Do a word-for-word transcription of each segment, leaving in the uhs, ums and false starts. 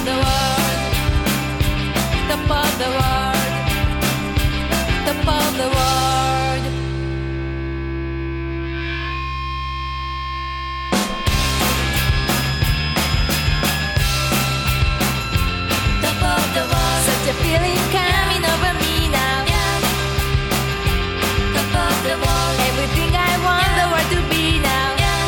the world, top of the world, top of the world. Top of the world. Such a feeling coming over me now. Top of the world. Everything I want the world to be now.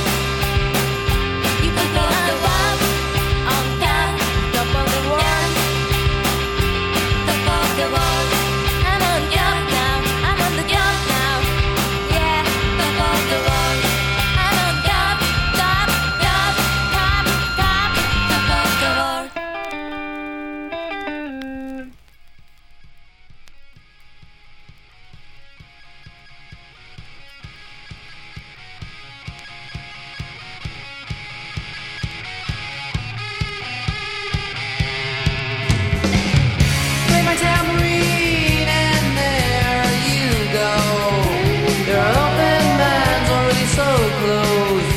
You put me on the top, on top, top of the world, top of the world. I'm on top now, I'm on the top now. Yeah, top of the world. I'm on top, top, top, top, top, top of the world. Play my tambourine and there you go. Your open mind's already so close.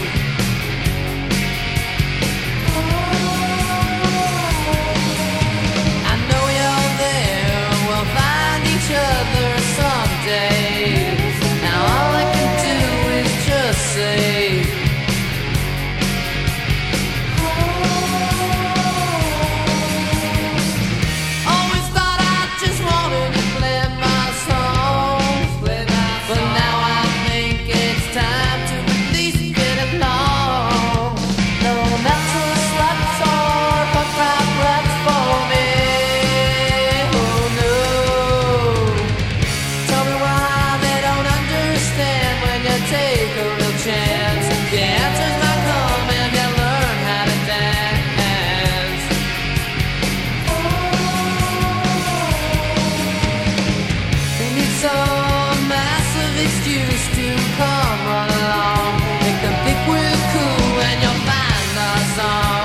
I know you're there. We'll find each other someday. Now all I can do is just say. Always thought I just wanted to play my songs, but now I think it's time to at least get along. No metal sluts or punk rock rats for me. Oh no. Tell me why they don't understand when you take a real chance. The answers might come if you learn how to dance. They need some massive excuse to come run along. Make them think we're cool and you'll find the song.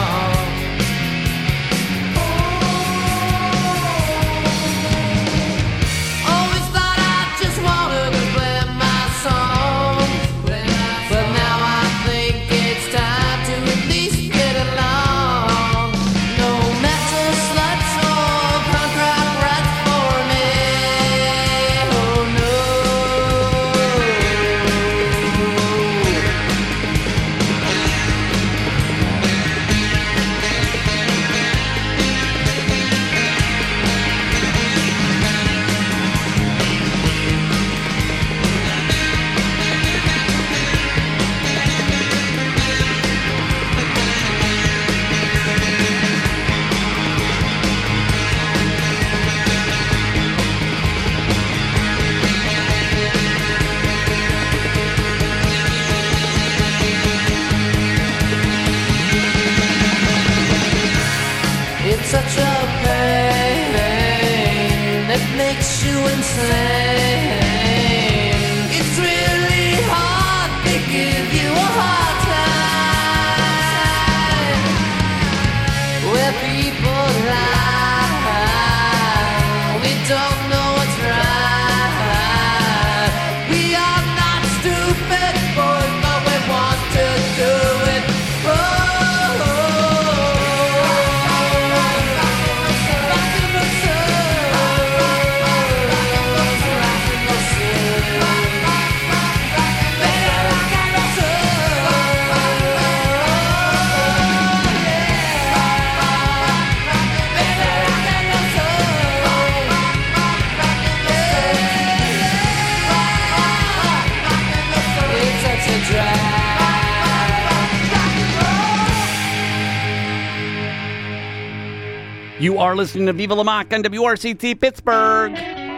Always thought I just wanted to play my songs, but now I think it's time to at least get along. No metal sluts or punk rock rats for me. Oh no. It's such a pain that makes you insane. It's really hard to give you a hard time where people lie. We don't know what's right. We are not stupid boys, but we want to do it. Oh, it's such a drag. You are listening to Viva La Mock on W R C T Pittsburgh.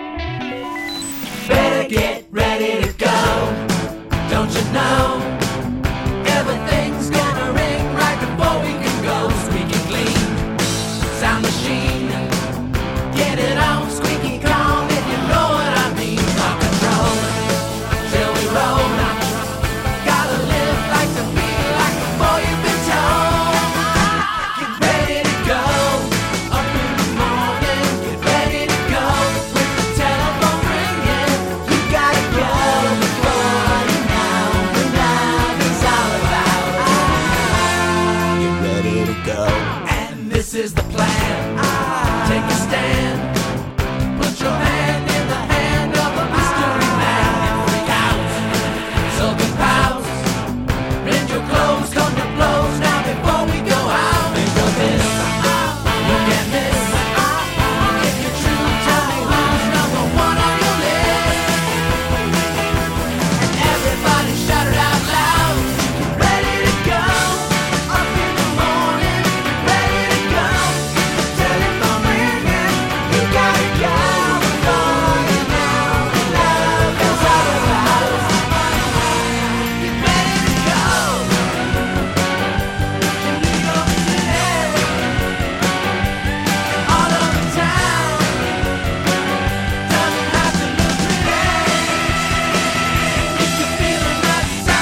Better get ready to go. Don't you know? Everything's gonna ring right before we can go. Squeaky clean, sound machine. Get it on, squeaky calm, if you know what I mean. Rock and roll, till we roll. Gotta live like to feel like before you've been told. Get ready to go. Up in the morning, get ready to go. With the telephone ringing, you gotta go. Before you know, now. This is the plan. Take a stand. Put your hand in the hand of a mystery man. And freak out. Silken pouts. Rend your clothes, come to blows. Now before we go out, think of this. Look at this. If you're true, tell me who's number one on your list. And everybody shout it out loud. Ready to go. Up in the morning. Ready to go. Telephone ringing. You gotta go. Before you know the love is all about. Get ready to go. In New York City. All over town. Doesn't have to look pretty. If you're feeling that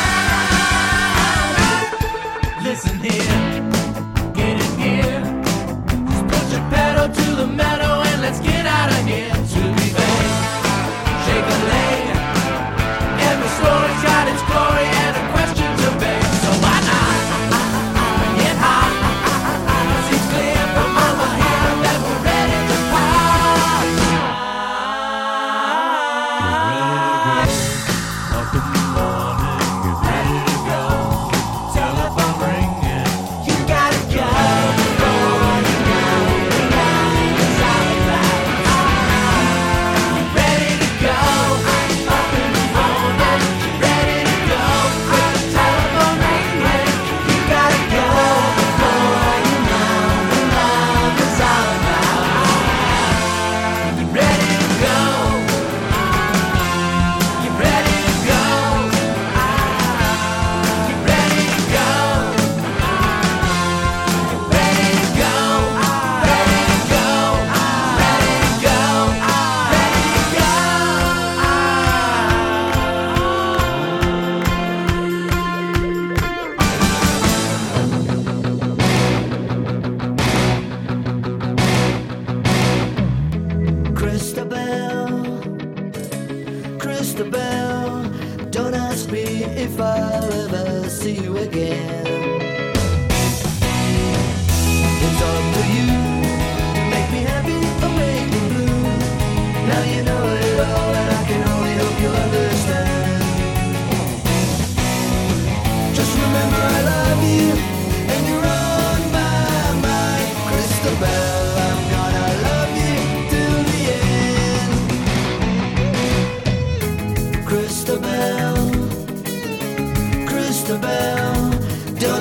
sound. Listen here. Get in gear. Just put your pedal to the meadow and let's get out of here. To be vain. Shake a leg. Every story's got its glory and a question to beg. So why not get high? It's clear from over here that we're ready to part. Up in the morning, get ready to go. Telephone ringing, you gotta go. Before you know the love is all about. Get ready to go. Up in the morning, get ready to go. With the telephone ringing, you gotta go. Before you know the love is all about. Get ready to go. Get ready to go. Get ready to go. Get ready to go. Ready to go. Ready to go. Ready to go. Christabel, Christabel, don't ask me if I'll ever see you again. It's up to you, make me happy or make me blue. Now you know it all and I can only hope you understand. Just remember I love you and you're on my mind. Christabel, I'm gonna love you till the end. Christabel, Christabel, don't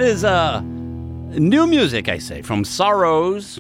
is uh, new music, I say, from Sorrows.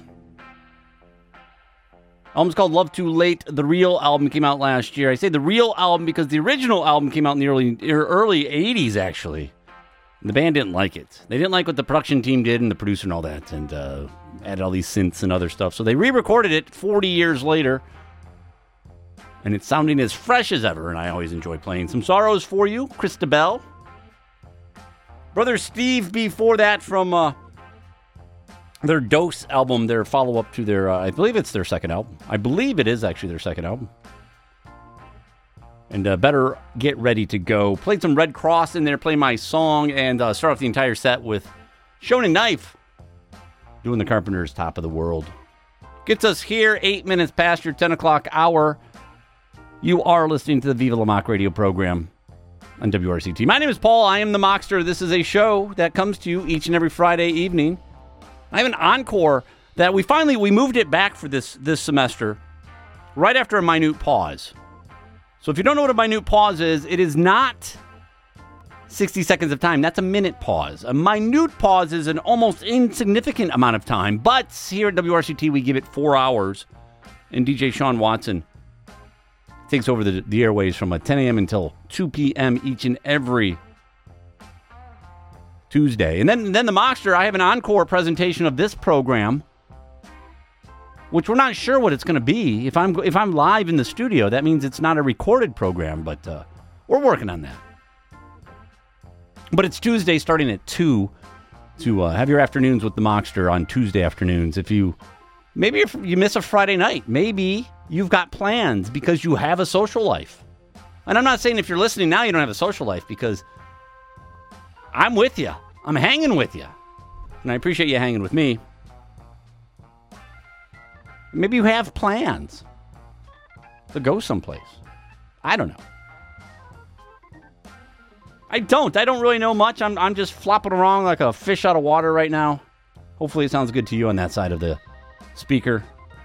Album's called Love Too Late. The Real album came out last year. I say the real album because the original album came out in the early early eighties, actually. And the band didn't like it. They didn't like what the production team did and the producer and all that, and uh, added all these synths and other stuff. So they re-recorded it forty years later, and it's sounding as fresh as ever, and I always enjoy playing some Sorrows for you. Christabel. Brother Steve before that from uh, their Dose album, their follow-up to their, uh, I believe it's their second album. I believe it is actually their second album. And uh, Better Get Ready to Go. Played some Red Cross in there, play my song, and uh, start off the entire set with Shonen Knife doing the Carpenters' Top of the World. Gets us here, eight minutes past your ten o'clock hour. You are listening to the Viva La Mock radio program on W R C T. My name is Paul. I am the Mockster. This is a show that comes to you each and every Friday evening. I have an encore that we finally, we moved it back for this, this semester right after a minute pause. So if you don't know what a minute pause is, it is not sixty seconds of time. That's a minute pause. A minute pause is an almost insignificant amount of time, but here at W R C T, we give it four hours, and D J Sean Watson takes over the, the airways from ten a.m. until two p.m. each and every Tuesday. And then, then the Mockster, I have an encore presentation of this program, which we're not sure what it's going to be. If I'm if I'm live in the studio, that means it's not a recorded program, but uh, we're working on that. But it's Tuesday starting at two to uh, have your afternoons with the Mockster on Tuesday afternoons. If you, maybe if you miss a Friday night, maybe you've got plans because you have a social life. And I'm not saying if you're listening now you don't have a social life, because I'm with you. I'm hanging with you. And I appreciate you hanging with me. Maybe you have plans to go someplace. I don't know. I don't. I don't really know much. I'm I'm just flopping around like a fish out of water right now. Hopefully it sounds good to you on that side of the speaker.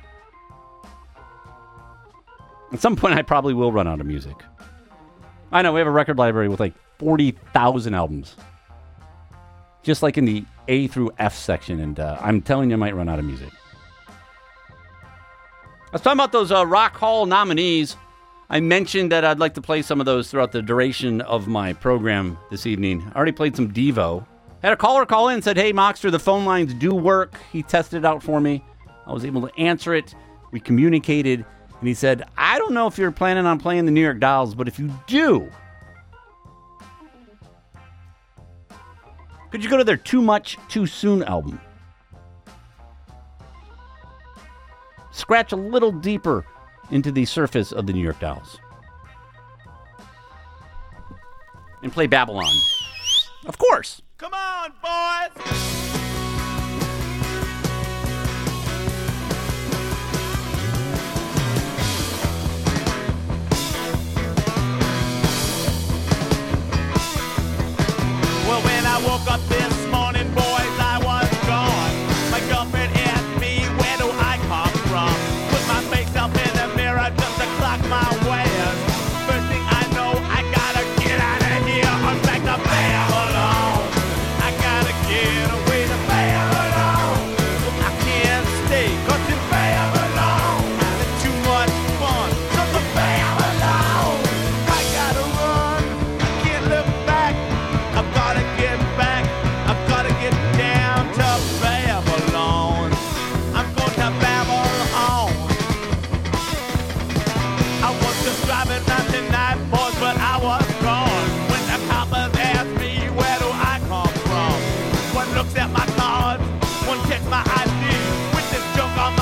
At some point, I probably will run out of music. I know, we have a record library with like forty thousand albums. Just like in the A through F section, and uh, I'm telling you, I might run out of music. I was talking about those uh, Rock Hall nominees. I mentioned that I'd like to play some of those throughout the duration of my program this evening. I already played some Devo. Had a caller call in and said, hey, Mockster, the phone lines do work. He tested it out for me. I was able to answer it. We communicated. And he said, I don't know if you're planning on playing the New York Dolls, but if you do, could you go to their Too Much, Too Soon album? Scratch a little deeper into the surface of the New York Dolls. And play Babylon. Of course. Come on, boys! Well, when I woke up this morning, boys, I was gone. My girlfriend asked me, where do I come from? Put my face up in the mirror just to clock my wares. First thing I know, I gotta get out of here. I'm back to Babylon. I gotta get away to Babylon. I can't stay, cause in Babylon, it's too much fun. Just a Babylon. I gotta run, I can't look back. I've gotta get back, I've gotta get down to Babylon. I'm going to Babylon. I was just driving round tonight, boys, but I was gone. When the coppers asked me, where do I come from? One looks at my cards, one checks my I D. With this joke on my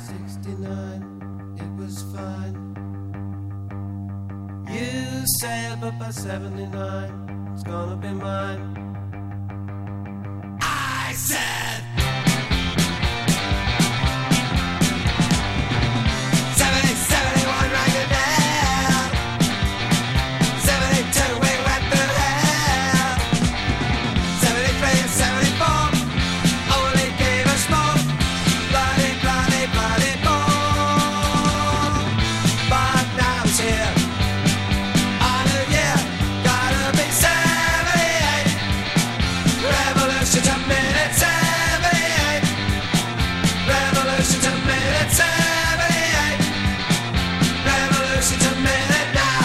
sixty-nine, it was fine. You said, but by seventy-nine, it's gonna be mine. I said seventy, seventy-one, right it down. seventy-two, we went through hell. seventy-three and seventy-four only gave us more. Bloody, bloody, bloody more. But now it's here. On a year, gotta be seventy-eight. Revolution to minute seventy-eight. Revolution to minute seventy-eight. Revolution to minute now.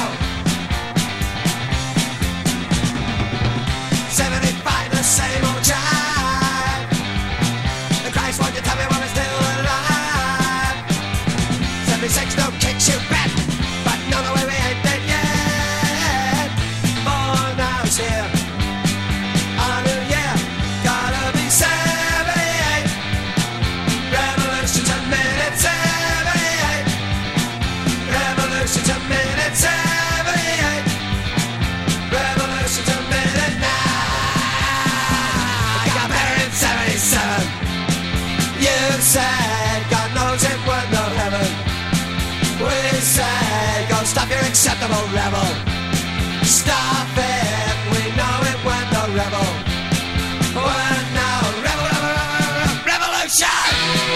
seventy-five, the same old jive. The Christ, won't you tell me when I'm still alive? seventy-six, no kicks, you bet. But no, no way, we ain't dead yet. Born now is here. On a year, gotta be seventy-eight. Revolution to minute seventy-eight. Revolution to minute seventy-eight. Revolution to minute now. I got married in seventy-seven. You said, God knows it was no heaven. We said, go stop your acceptable level. Stop it, we know it went no rebel. Went no rebel, rebel, rebel, rebel, revolution!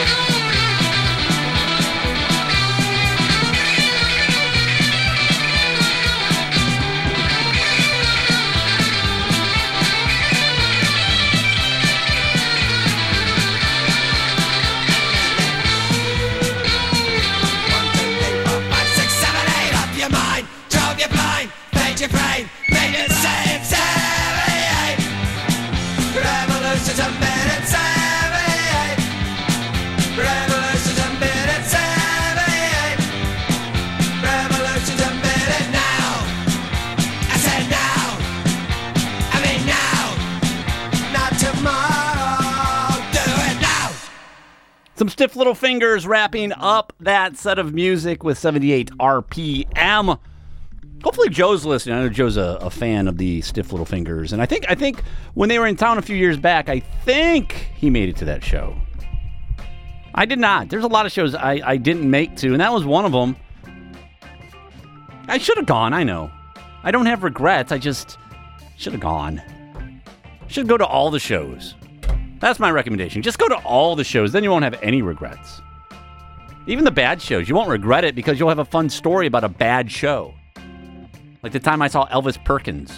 One, two, three, four, five, six, seven, eight. Up your mind, drove you blind, made you brain, made it say it's seventy-eight. Revolution to minute seventy-eight. Revolution to minute seventy-eight. Revolution to minute now. I said now. I mean now. Not tomorrow. Do it now. Some Stiff Little Fingers wrapping up that set of music with seventy-eight R P M. Hopefully Joe's listening. I know Joe's a, a fan of the Stiff Little Fingers, and I think I think when they were in town a few years back, I think he made it to that show. I did not. There's a lot of shows I, I didn't make to, and that was one of them. I should have gone. I know. I don't have regrets. I just should have gone. Should go to all the shows. That's my recommendation. Just go to all the shows. Then you won't have any regrets. Even the bad shows. You won't regret it because you'll have a fun story about a bad show. Like the time I saw Elvis Perkins.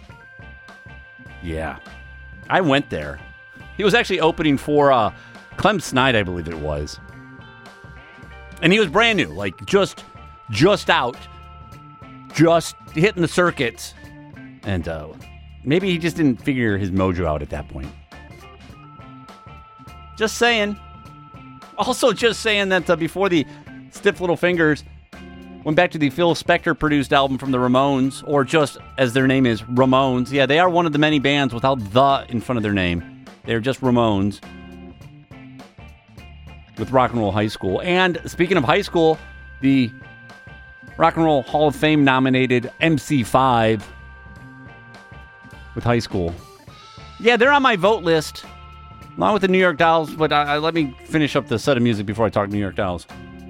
Yeah. I went there. He was actually opening for uh, Clem Snide, I believe it was. And he was brand new. Like, just, just out. Just hitting the circuits. And uh, maybe he just didn't figure his mojo out at that point. Just saying. Also, just saying that uh, before the Stiff Little Fingers went back to the Phil Spector-produced album from the Ramones, or just as their name is, Ramones. Yeah, they are one of the many bands without the in front of their name. They're just Ramones with Rock and Roll High School. And speaking of high school, the Rock and Roll Hall of Fame nominated M C five with High School. Yeah, they're on my vote list, along with the New York Dolls, but I, I, let me finish up the set of music before I talk New York Dolls.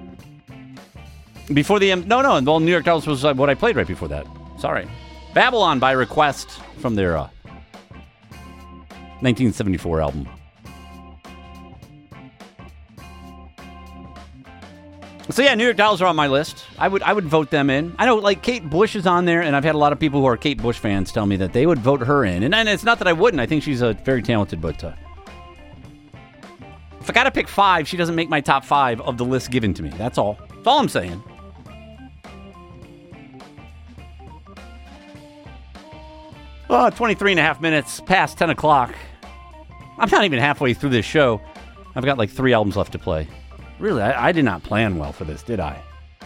Before the... No, no, well, New York Dolls was uh, what I played right before that. Sorry. Babylon by request from their uh, nineteen seventy-four album. So yeah, New York Dolls are on my list. I would I would vote them in. I know, like, Kate Bush is on there, and I've had a lot of people who are Kate Bush fans tell me that they would vote her in. And, and it's not that I wouldn't. I think she's a very talented, but... Uh, if I got to pick five, she doesn't make my top five of the list given to me. That's all. That's all I'm saying. Oh, twenty-three and a half minutes past ten o'clock. I'm not even halfway through this show. I've got like three albums left to play. Really, I, I did not plan well for this, did I?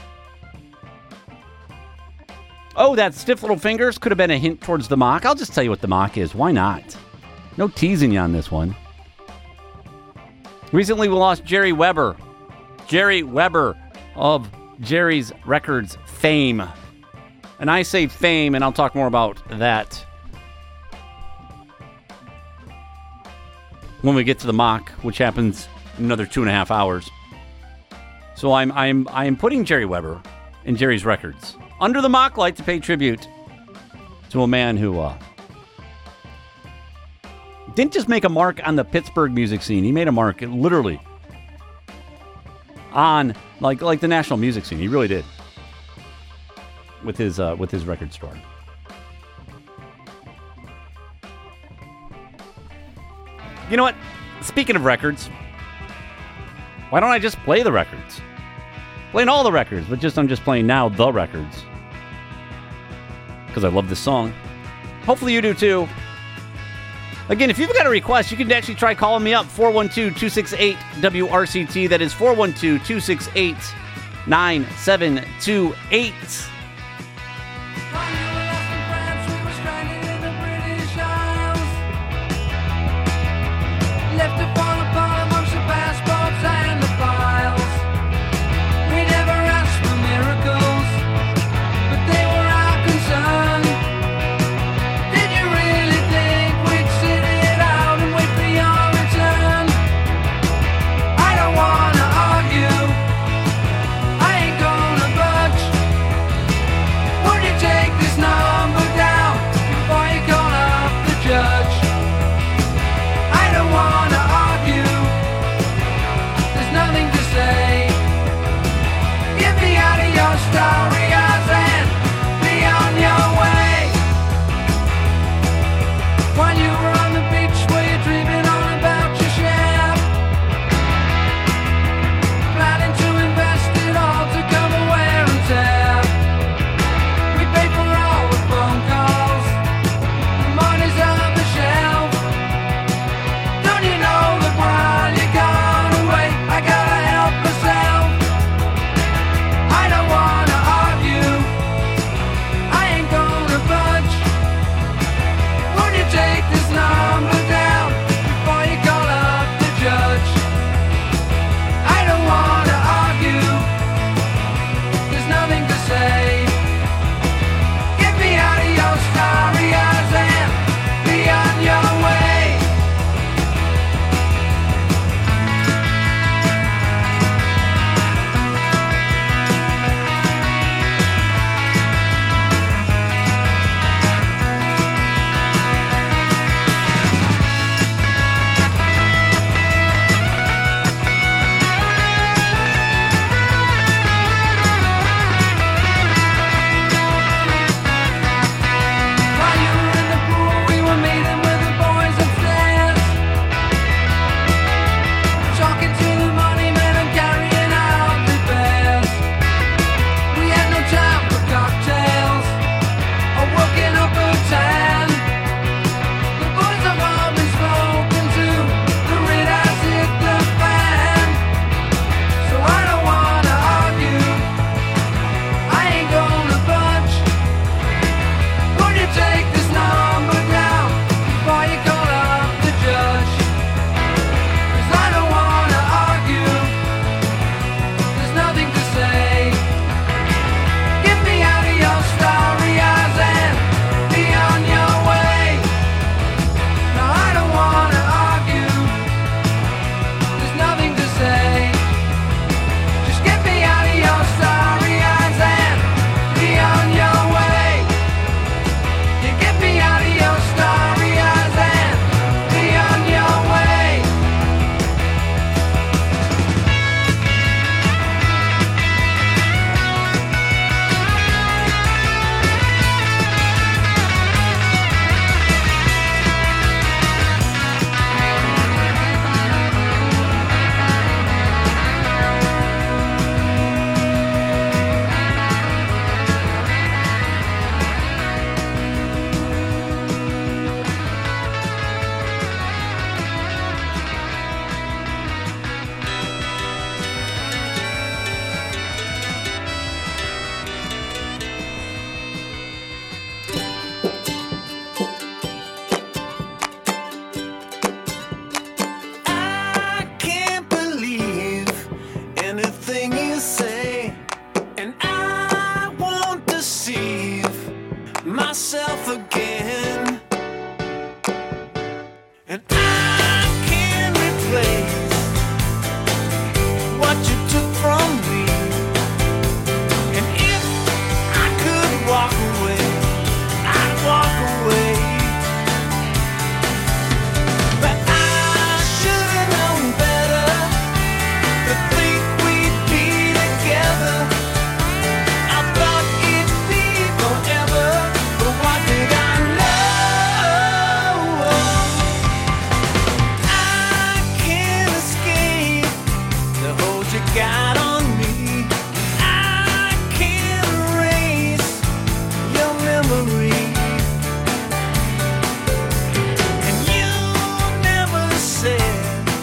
Oh, that Stiff Little Fingers could have been a hint towards the mock. I'll just tell you what the mock is. Why not? No teasing you on this one. Recently, we lost Jerry Weber. Jerry Weber of Jerry's Records fame. And I say fame, and I'll talk more about that when we get to the mock, which happens in another two and a half hours. So I'm I'm I'm putting Jerry Weber in Jerry's Records under the mock light to pay tribute to a man who uh, didn't just make a mark on the Pittsburgh music scene. He made a mark, literally, on like like the national music scene. He really did with his uh, with his record store. You know what? Speaking of records, why don't I just play the records? Playing all the records, but just I'm just playing now the records. Because I love this song. Hopefully you do too. Again, if you've got a request, you can actually try calling me up. four one two, two six eight, W R C T. That is four one two, two six eight, nine seven two eight. Left to fall apart amongst the passports and the files. We never asked for miracles, but they were our concern. Did you really think we'd sit it out and wait for your return? I don't wanna argue, I ain't gonna budge. got on me. I can't erase your memory. And you never said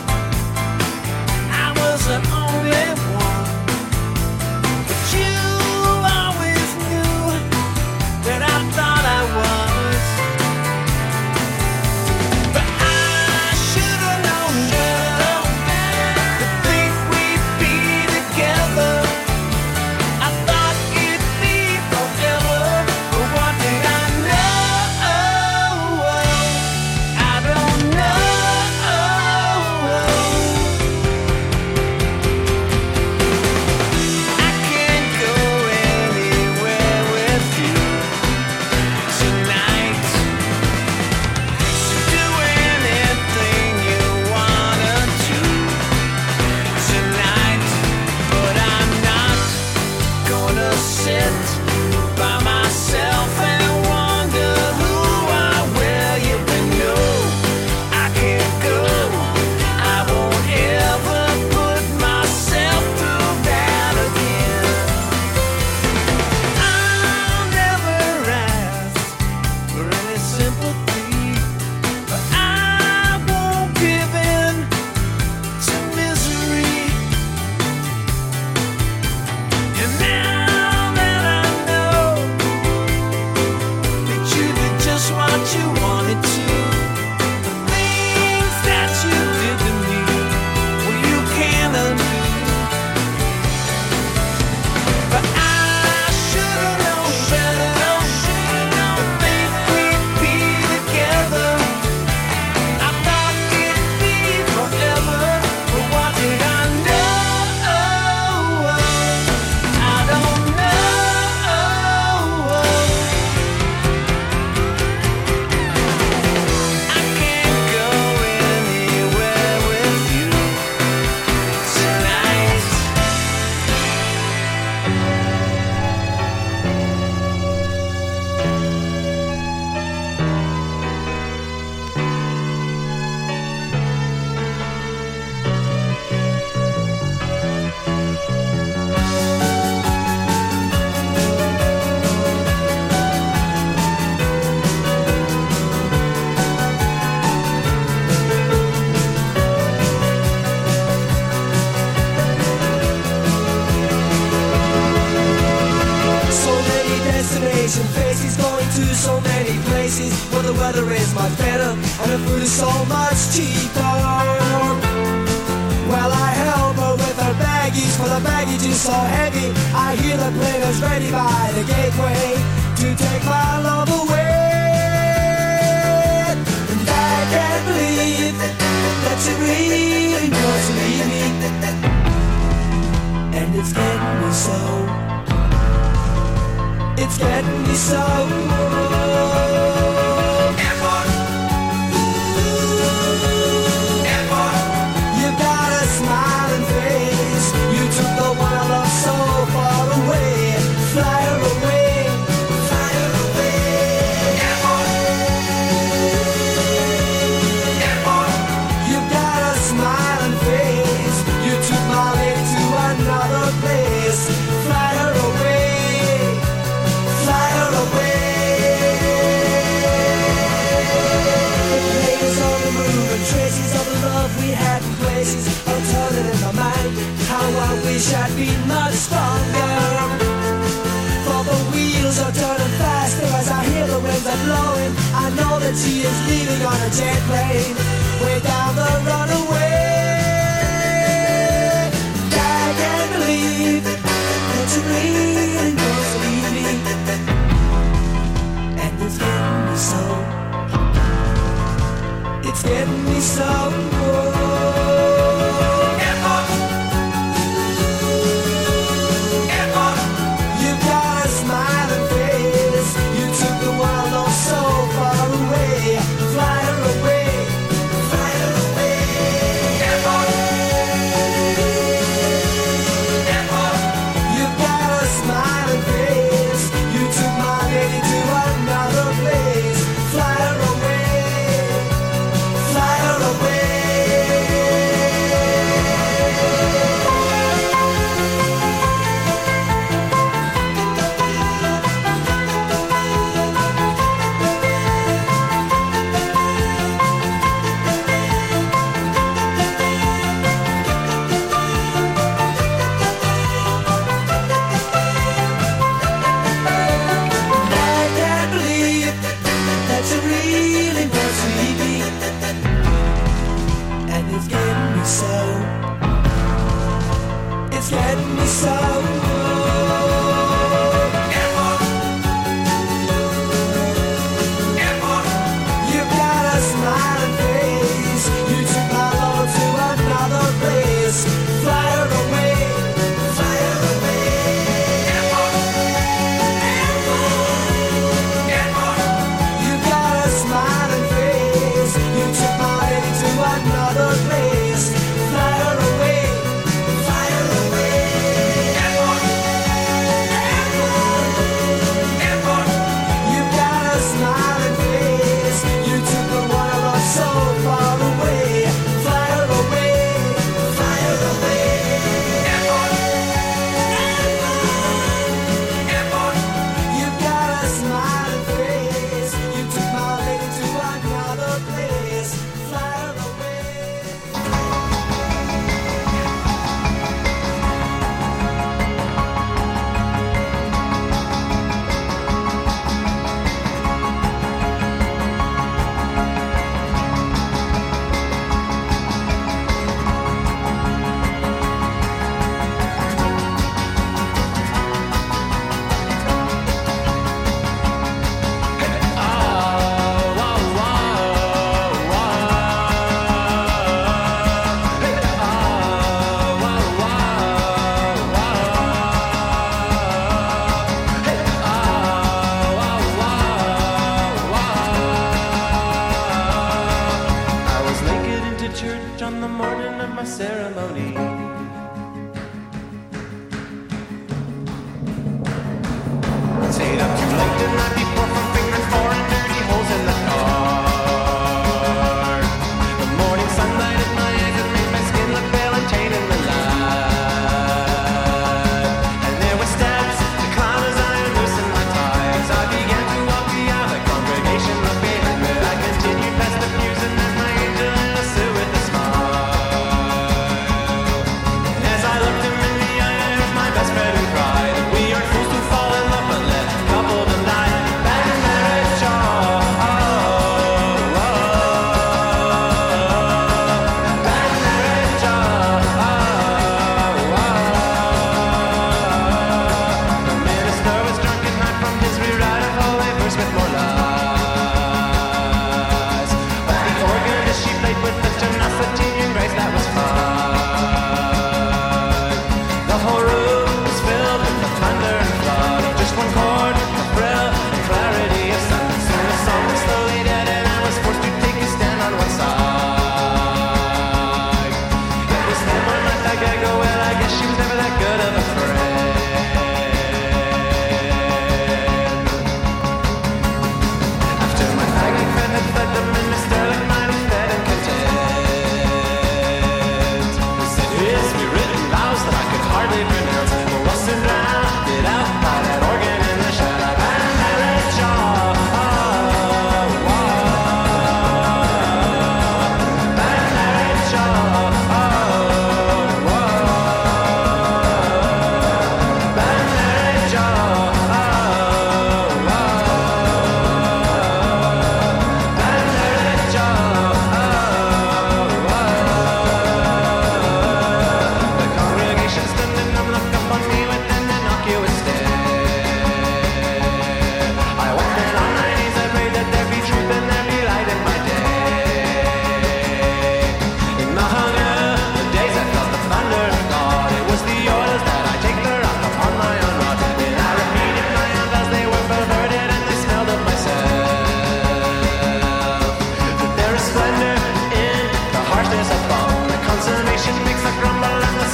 I was the only one, but you always knew that I thought I was. But I should've known better to think we'd be together. I thought it'd be forever, but what did I know? I don't know. I can't go anywhere with you tonight. Do anything you wanna do tonight, but I'm not gonna sit by myself and wonder who I will. You know I can't go. I won't ever put myself through that again. I'll never ask for any sympathy, but I won't give in to misery. And now that I know that you did just what you wanted to, the things that you did to me, well, you can't undo. But I should've known better to think we'd be together. I thought it'd be forever, but what did I know? I don't know. I can't go anywhere with you tonight. So many destination faces, going to so many places where the weather is much better and the food is so much cheaper. Well, I help her with her baggies, for the baggage is so heavy. I hear the plane is ready by the gateway to take my love away. And I can't believe that you really want to leave me. And it's getting me so. It's getting me so. Airport. Airport. You got a smiling face. You took the one I love so far away. Fly her away. Fly her away. Airport. Airport. You got a smiling face. You took my lady to another place. Fly her away. Fly her away. The planes on the move and traces of the love we had in places are turning in my mind. How I wish I'd been much stronger. For the wheels are turning faster as I hear the winds are blowing. I know that she is leaving on a jet plane way down the runaway. And I can't believe that you really going to leave me. And it's getting me so. It's getting me so. Airport. Airport. You got a smiling face. You took the one I love so far away. Fly her away. Fly her away.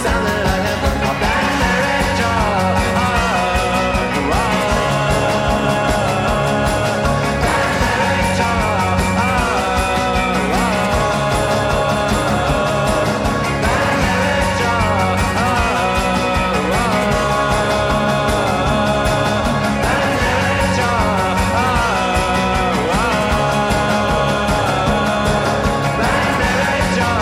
sound that I have a bad marriage. Oh, oh, oh. Bad marriage. Oh, oh, oh. Bad marriage. Oh, oh, oh. Bad marriage. Oh, oh, oh. Bad marriage. Oh,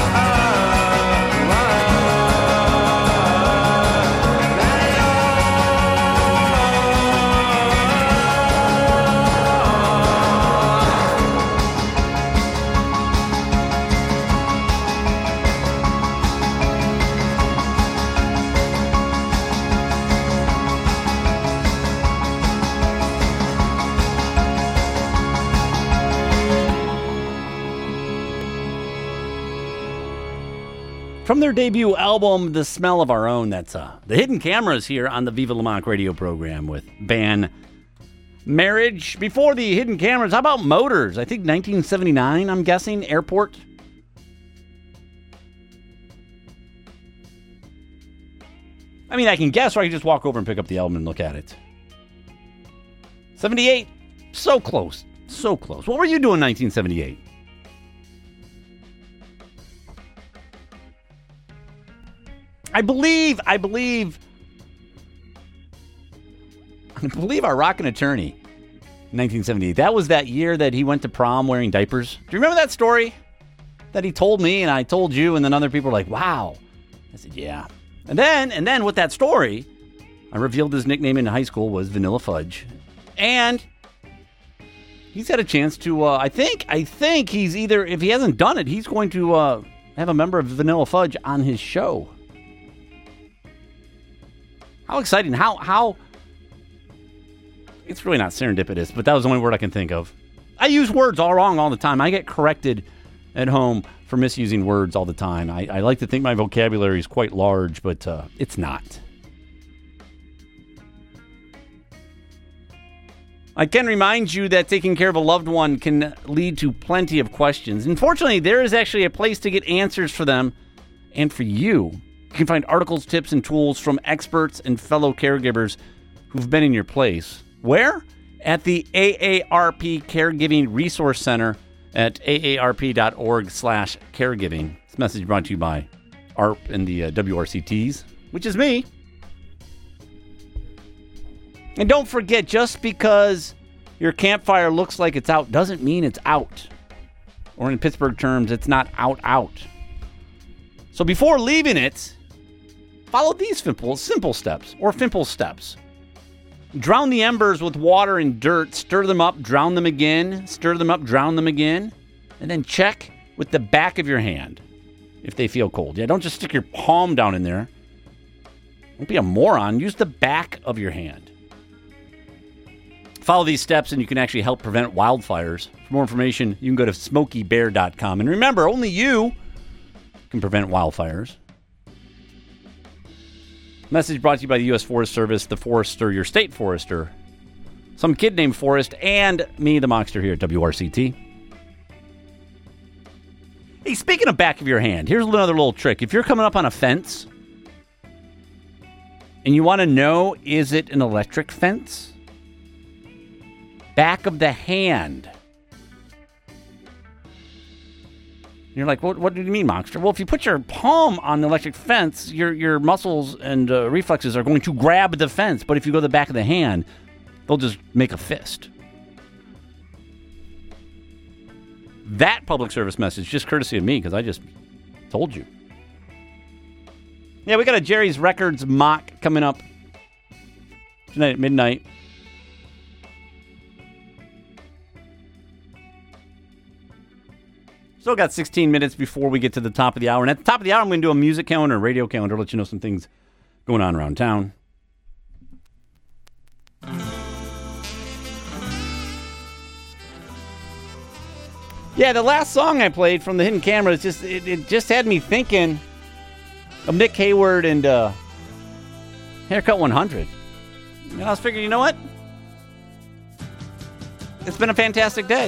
From their debut album, The Smell of Our Own, that's uh, The Hidden Cameras here on the Viva La Monk radio program with Ban Marriage. Before The Hidden Cameras, how about Motors? I think nineteen seventy-nine, I'm guessing, Airport. I mean, I can guess, or I can just walk over and pick up the album and look at it. seventy-eight, so close, so close. What were you doing in nineteen seventy-eight? I believe, I believe, I believe our rockin' attorney, nineteen seventy-eight, that was that year that he went to prom wearing diapers. Do you remember that story? That he told me and I told you, and then other people were like, wow. I said, yeah. And then, and then with that story, I revealed his nickname in high school was Vanilla Fudge. And he's had a chance to, uh, I think, I think he's either, if he hasn't done it, he's going to uh, have a member of Vanilla Fudge on his show. How exciting. How, how, it's really not serendipitous, but that was the only word I can think of. I use words all wrong all the time. I get corrected at home for misusing words all the time. I, I like to think my vocabulary is quite large, but uh, it's not. I can remind you that taking care of a loved one can lead to plenty of questions. Unfortunately, there is actually a place to get answers for them and for you. You can find articles, tips, and tools from experts and fellow caregivers who've been in your place. Where? At the A A R P Caregiving Resource Center at A A R P dot org slash caregiving. This message brought to you by A R P and the uh, W R C Ts, which is me. And don't forget, just because your campfire looks like it's out doesn't mean it's out. Or in Pittsburgh terms, it's not out out. So before leaving it, follow these simple, simple steps, or Fimple steps. Drown the embers with water and dirt, stir them up, drown them again, stir them up, drown them again, and then check with the back of your hand if they feel cold. Yeah, don't just stick your palm down in there. Don't be a moron. Use the back of your hand. Follow these steps and you can actually help prevent wildfires. For more information, you can go to smokey bear dot com. And remember, only you can prevent wildfires. Message brought to you by the U S Forest Service, the Forester, your state forester, some kid named Forrest, and me, the Mockster, here at W R C T. Hey, speaking of back of your hand, here's another little trick. If you're coming up on a fence and you want to know, is it an electric fence? Back of the hand. You're like, what, what do you mean, Mockster? Well, if you put your palm on the electric fence, your your muscles and uh, reflexes are going to grab the fence. But if you go to the back of the hand, they'll just make a fist. That public service message, just courtesy of me, because I just told you. Yeah, we got a Jerry's Records mock coming up tonight at midnight. Still got sixteen minutes before we get to the top of the hour. And at the top of the hour, I'm going to do a music calendar, a radio calendar, let you know some things going on around town. Yeah, the last song I played from the Hidden Cameras, just it, it just had me thinking of Nick Hayward and uh, Haircut one hundred. And I was figuring, you know what? It's been a fantastic day.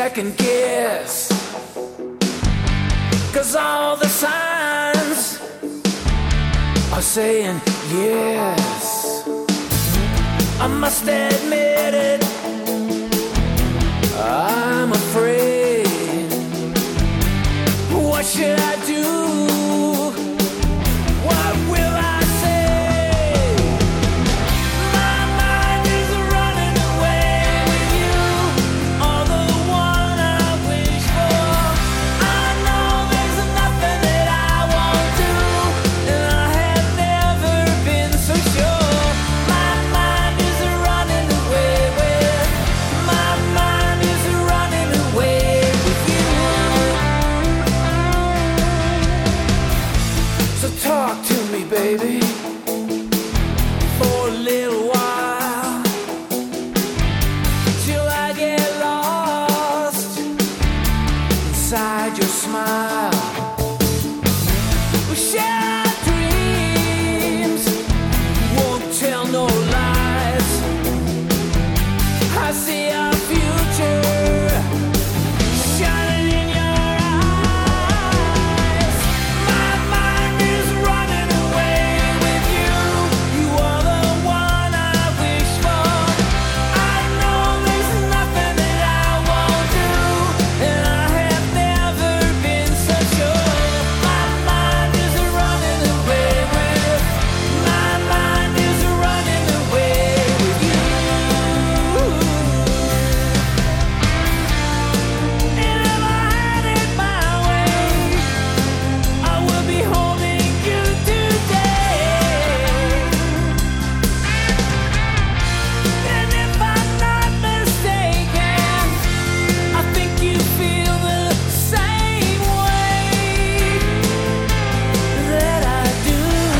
second guess. Cause all the signs are saying yes. I must admit it, I'm afraid. What should I do? What will I say? My mind is running away with you. All the one I wish for. I know there's nothing that I won't do, and I have never been so sure. My mind is running away with. My mind is running away with you. So talk to me, baby, for a little while, till I get lost inside your smile. We share our dreams, won't tell no lies. I see our future shining in your eyes. My mind is running away with you. You are the one I wish for. I know there's nothing that I won't do, and I have never been so sure. My mind is running away with. My mind is running away with you. And if I had it my way, I will be holding you today. And if I'm not mistaken, I think you feel the same way that I do.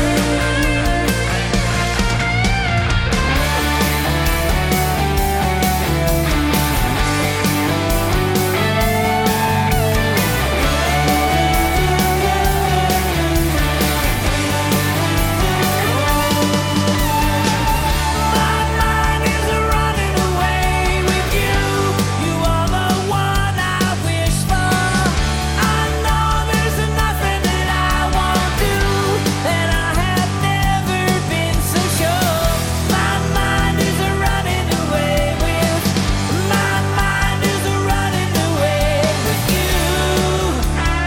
My mind is running away with you. You are the one I wish for. I know there's nothing that I won't do, and I have never been so sure. My mind is running away with. My mind is running away with you. My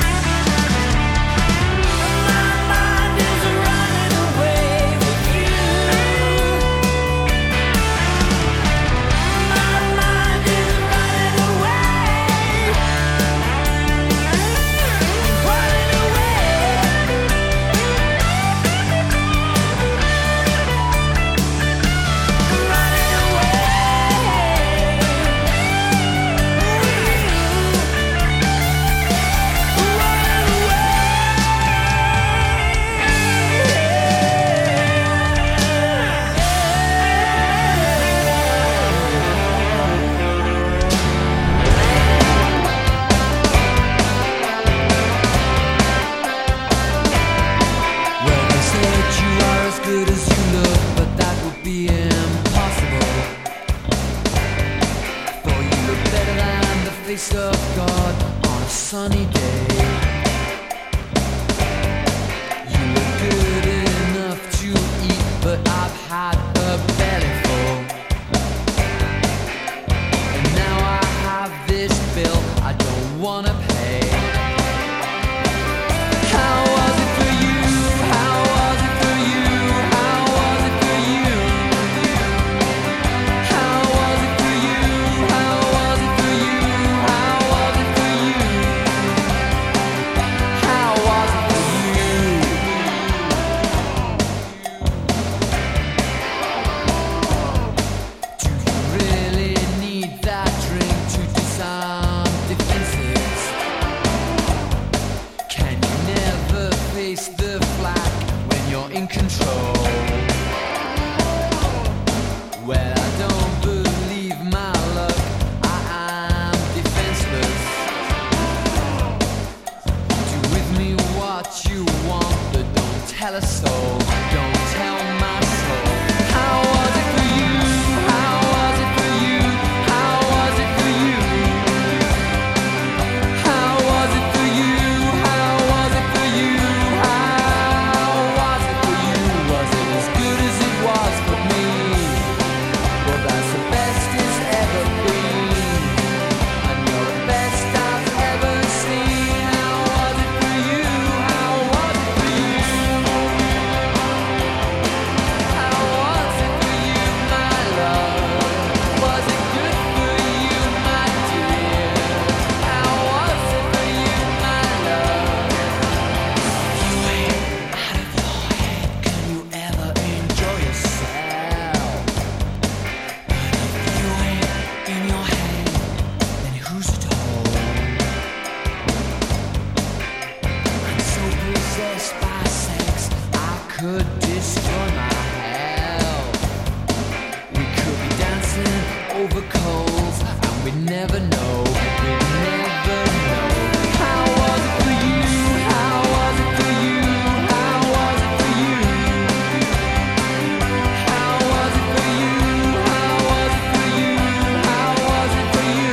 mind is running away with you. My mind is running away. Running Well, they said you are as good as you look, but that would be impossible. For you look better than the face of God on a sunny day. You look good enough to eat, but I've had a bellyful. And now I have this bill I don't wanna pay. How was it for you? How was it for you? How was it for you? How was it for you? How was it for you? How was it for you? How was it for you? Do you really need that drink to disarm defenses? Can you never face the flag when you're in control? Well, I don't believe my luck. I am defenseless. Do with me what you want, but don't tell a soul. Don't tell my soul. How was it for you? How was it for you? How was it for you? destroy my health. We could be dancing over coals, and we never know, we never know. How was it for you? How was it for you? How was it for you? How was it for you? How was it for you? How was it for you?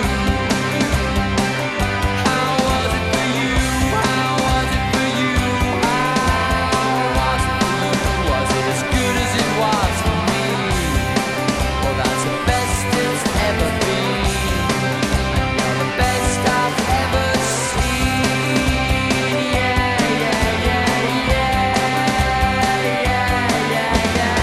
How was it for you? How was it for you? How was it for you? Was it as good as it was for me? Well, that's the best it's ever been. And you're the best I've ever seen. Yeah, yeah, yeah, yeah. Yeah, yeah, yeah,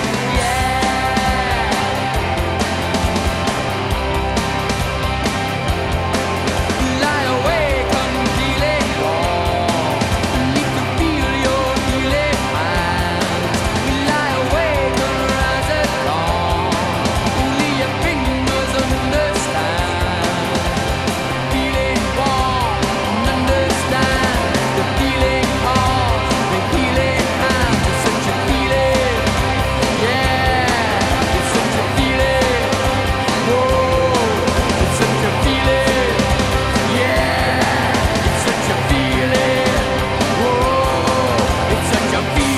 yeah. Lie awake unfeeling warm. Need to feel your healing hands. We lie awake and rise at dawn. Only your fingers understand. Feeling warm and understand. The feeling hard, the healing hand. It's such a feeling, yeah. It's such a feeling, whoa. It's such a feeling, yeah. It's such a feeling, whoa. It's such a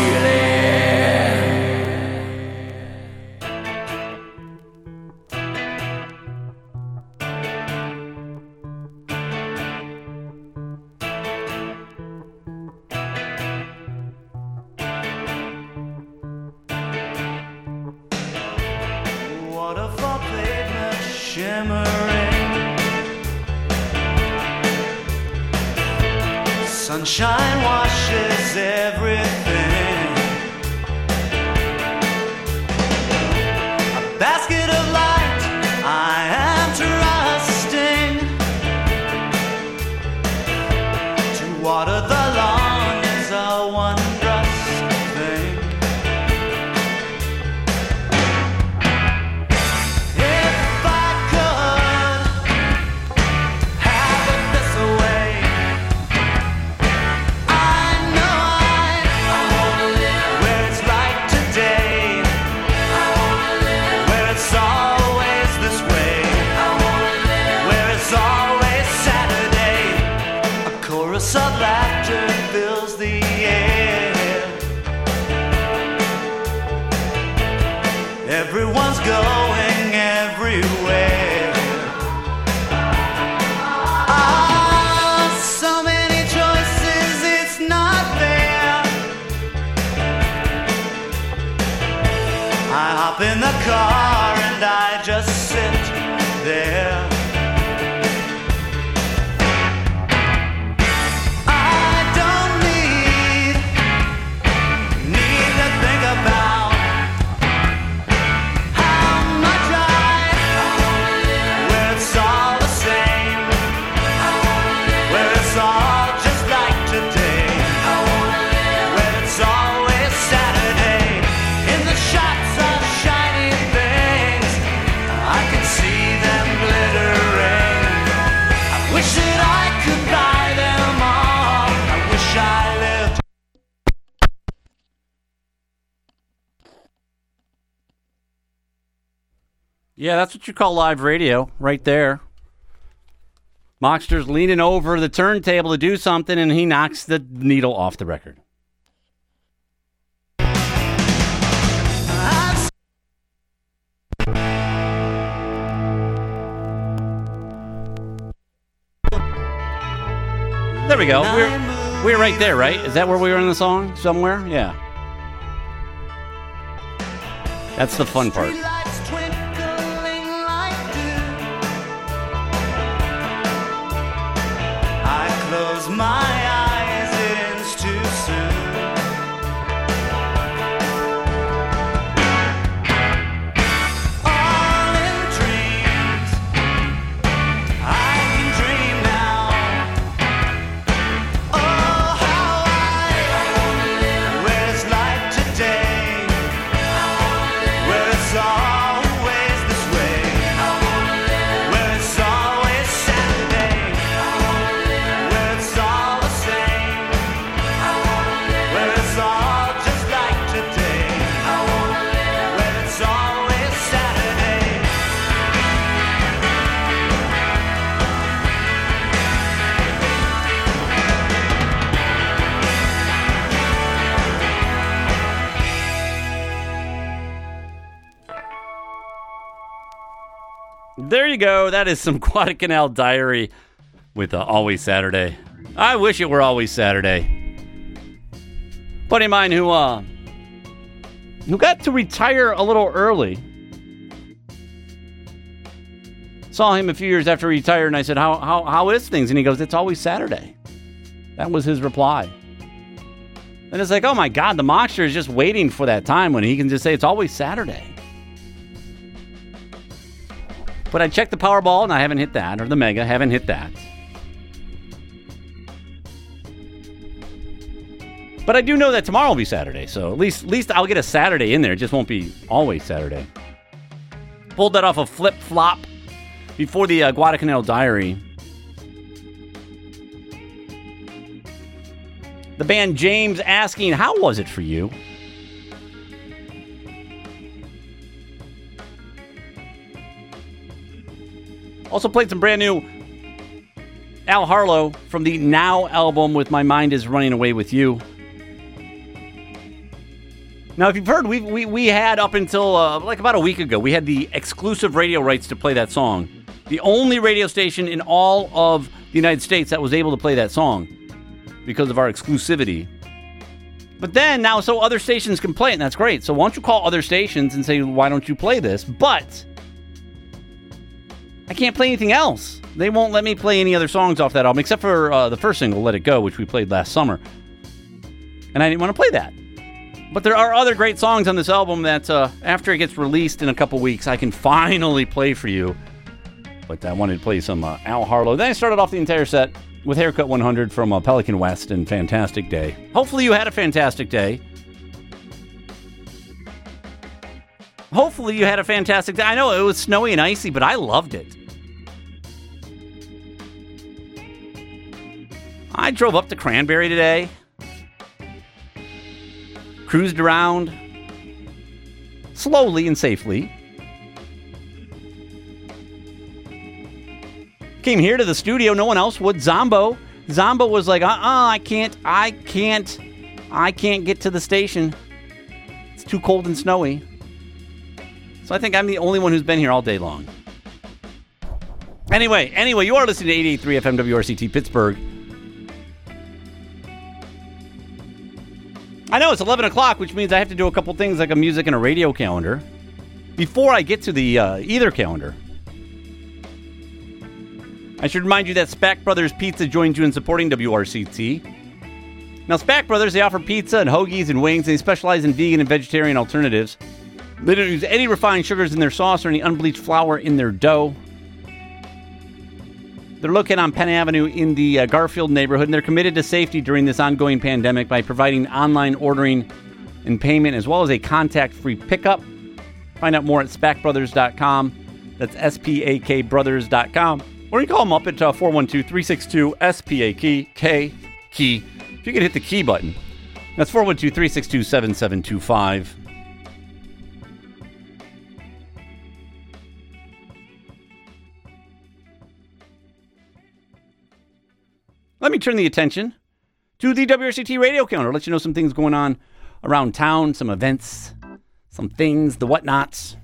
Waterfall pavement shimmering, sunshine washes everything. A basket of light I am trusting. To water the lawn is a wondrous thing. If I could have it this way, I know I'd I wanna live where it's like today, I wanna live where it's always this way, I wanna live where it's always Saturday. A chorus of laughter fills the air. Everyone's going everywhere. Ah, so many choices, it's not fair. I hop in the car and I just sit there. I don't need, need to think about how much I, where it's all the same, where it's all just like today, where it's always Saturday. In the shots of shiny things, I can see them glittering. I wish that I could buy them all. I wish I lived. Yeah, that's what you call live radio right there. Mockster's leaning over the turntable to do something, and he knocks the needle off the record. There we go. We're, we're right there, right? Is that where we were in the song? Somewhere? Yeah. That's the fun part. Streetlights twinkling like dew. I close my eyes, it's too soon. All in dreams, I can dream now. Oh, how I wanna live where it's like today, where it's always this way, where it's always Saturday, where it's all the There you go. That is some Guadalcanal Diary with uh, Always Saturday. I wish it were Always Saturday. Buddy of mine who uh, who got to retire a little early. Saw him a few years after he retired, and I said, how, how, how is things? And he goes, it's always Saturday. That was his reply. And it's like, oh my God, the Mockster is just waiting for that time when he can just say it's always Saturday. But I checked the Powerball, and I haven't hit that, or the Mega, haven't hit that. But I do know that tomorrow will be Saturday, so at least, at least I'll get a Saturday in there. It just won't be always Saturday. Pulled that off a flip-flop before the uh, Guadalcanal Diary. The band James asking, how was it for you? Also played some brand new Al Harlow from the Now album with My Mind Is Running Away With You. Now, if you've heard, we we we had up until uh, like about a week ago, we had the exclusive radio rights to play that song. The only radio station in all of the United States that was able to play that song because of our exclusivity. But then now, so other stations can play it, and that's great. So why don't you call other stations and say, why don't you play this? But I can't play anything else. They won't let me play any other songs off that album, except for uh, the first single, Let It Go, which we played last summer. And I didn't want to play that. But there are other great songs on this album that, uh, after it gets released in a couple weeks, I can finally play for you. But I wanted to play some uh, Al Harlow. Then I started off the entire set with Haircut one hundred from uh, Pelican West and Fantastic Day. Hopefully you had a fantastic day. Hopefully you had a fantastic day. I know it was snowy and icy, but I loved it. I drove up to Cranberry today. Cruised around slowly and safely. Came here to the studio. No one else would. Zombo. Zombo was like, uh-uh, I can't, I can't, I can't get to the station. It's too cold and snowy. So I think I'm the only one who's been here all day long. Anyway, anyway, you are listening to eighty-eight point three F M W R C T Pittsburgh. I know it's eleven o'clock, which means I have to do a couple things like a music and a radio calendar before I get to the uh, either calendar. I should remind you that Spack Brothers Pizza joins you in supporting W R C T. Now, Spack Brothers, they offer pizza and hoagies and wings. They specialize in vegan and vegetarian alternatives. They don't use any refined sugars in their sauce or any unbleached flour in their dough. They're located on Penn Avenue in the uh, Garfield neighborhood, and they're committed to safety during this ongoing pandemic by providing online ordering and payment, as well as a contact-free pickup. Find out more at spack brothers dot com. That's S P A K brothers dot com. Or you can call them up at uh, four one two, three six two, S P A K, K, key. If you could hit the key button. That's four one two, three six two, seven seven two five. Let me turn the attention to the W R C T radio calendar. Let you know some things going on around town, some events, some things, the whatnots.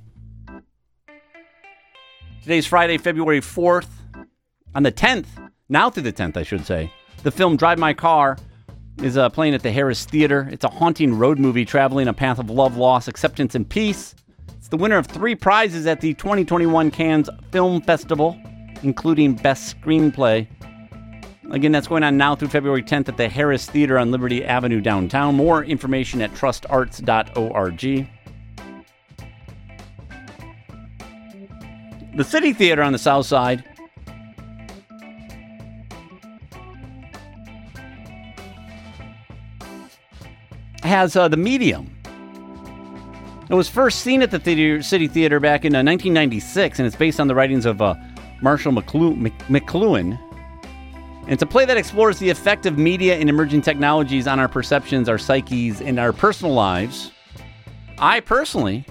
Today's Friday, February fourth. On the tenth, now through the tenth, I should say, the film Drive My Car is uh, playing at the Harris Theater. It's a haunting road movie traveling a path of love, loss, acceptance, and peace. It's the winner of three prizes at the twenty twenty-one Cannes Film Festival, including Best Screenplay. Again, that's going on now through February tenth at the Harris Theater on Liberty Avenue downtown. More information at trust arts dot org. The City Theater on the south side has uh, The Medium. It was first seen at the theater, City Theater back in uh, nineteen ninety-six, and it's based on the writings of uh, Marshall McLu- Mc- McLuhan. And it's a play that explores the effect of media and emerging technologies on our perceptions, our psyches, and our personal lives. I personally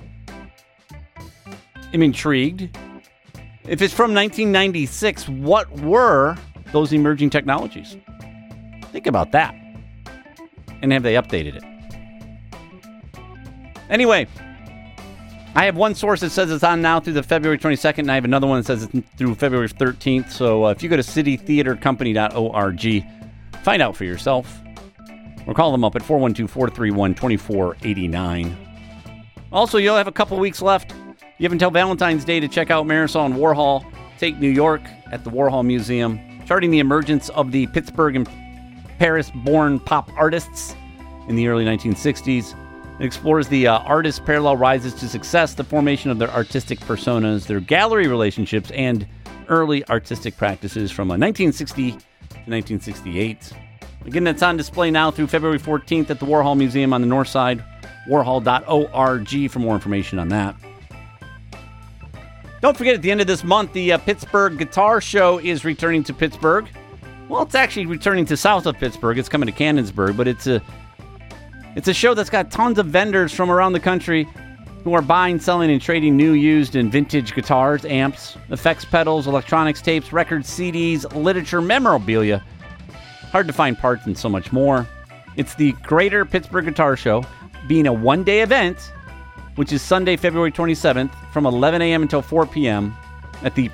am intrigued. If it's from nineteen ninety-six, what were those emerging technologies? Think about that. And have they updated it? Anyway, I have one source that says it's on now through the February twenty-second, and I have another one that says it's through February thirteenth. So uh, if you go to city theater company dot org, find out for yourself. Or call them up at four one two, four three one, two four eight nine. Also, you'll have a couple weeks left. You have until Valentine's Day to check out Marisol and Warhol Take New York at the Warhol Museum, charting the emergence of the Pittsburgh and Paris-born pop artists in the early nineteen sixties. It explores the uh, artists' parallel rises to success, the formation of their artistic personas, their gallery relationships, and early artistic practices from uh, nineteen sixty to nineteen sixty-eight. Again, that's on display now through February fourteenth at the Warhol Museum on the north side, warhol dot org for more information on that. Don't forget, at the end of this month, the uh, Pittsburgh Guitar Show is returning to Pittsburgh. Well, it's actually returning to south of Pittsburgh. It's coming to Canonsburg, but it's a it's a show that's got tons of vendors from around the country who are buying, selling, and trading new, used, and vintage guitars, amps, effects pedals, electronics, tapes, records, C Ds, literature, memorabilia, hard to find parts, and so much more. It's the Greater Pittsburgh Guitar Show, being a one-day event, which is Sunday, February twenty-seventh, from eleven a.m. until four p.m. at the